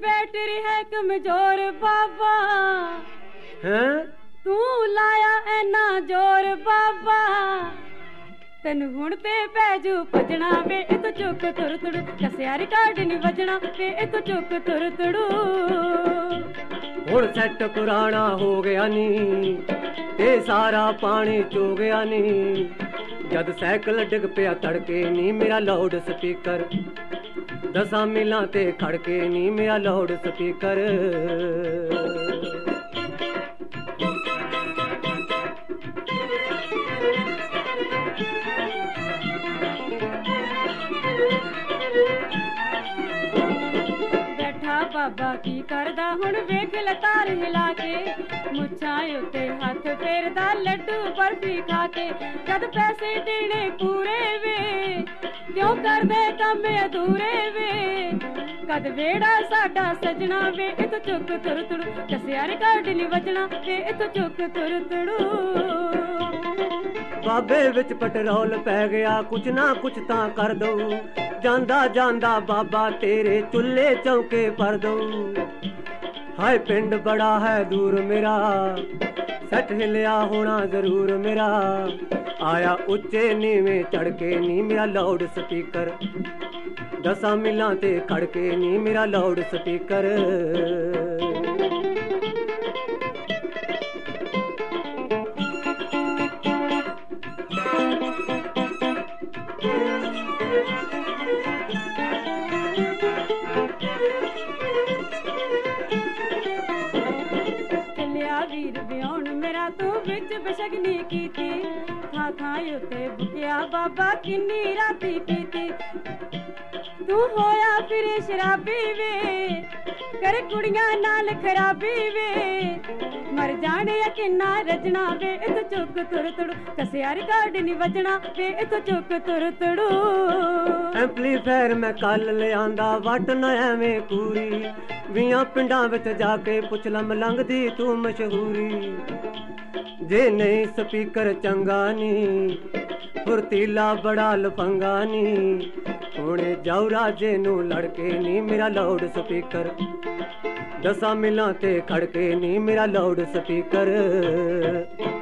battery है कमजोर बाबा हैं तू लाया ऐना जोर बाबा तेन हुण ते पैजू भजना वे इतो चुक तुर तुड़ू कसिया रिकार्ड नहीं बजना वे इतो चुक तुर तुड़ू हुण सैट पुराना हो गया नी ते सारा पानी चो गया नी जद साइकिल डिग पिया तड़के नी मेरा लाउड स्पीकर 10 मीलां ते खड़के नी मेरा लाउड स्पीकर बैठा बाबा की करदा हुण वेख लतार हिला के मुछां उत्ते हथ फेरदा लड्डू बर्फी खा के जद पैसे देने पूरे वे क्यों कर दे कम अधूरे वे कद वेड़ा साडा सजना वे इतो चुक तुर तुड़ू कसिया रिकार्ड नहीं बजना वे इतो चुक तुर तुड़ू बाबे विच पेट्रोल पै गया कुछ ना कुछ तां कर दो जांदा जांदा बाबा तेरे चुल्हे चौके पर दो हाय पिंड बड़ा है दूर मेरा सट हिलिया होना जरूर मेरा आया उच्चे नीवे चढ़के नी मेरा लाउड स्पीकर 10 मीलां ते खड़के नी मेरा लाउड स्पीकर वीर ब्याउन मेरा तू बिच बशगनी कीती था उत्ते बुकिया बाबा किन्नी राती पीती तू होया फिर शराबी वे कर कुड़ियां नाल खराबी वे मर जाने किन्ना रजना वे इतो चुक तुर तुड़ू कसिया रिकार्ड नहीं बजना वे इतो चुक तुर तुड़ू एम्पलीफायर मैं कल ले आंदा वट न एवें कूरी 20 पिंडां विच जाके पुछ ला मलंग दी तू मशहूरी जे नहीं स्पीकर चंगा नी फुर्तीला बड़ा लफंगा नी हुणे जाऊ राजे नू लड़के नी मेरा लाउड स्पीकर 10 मीलां ते खड़के नी मेरा लाउड स्पीकर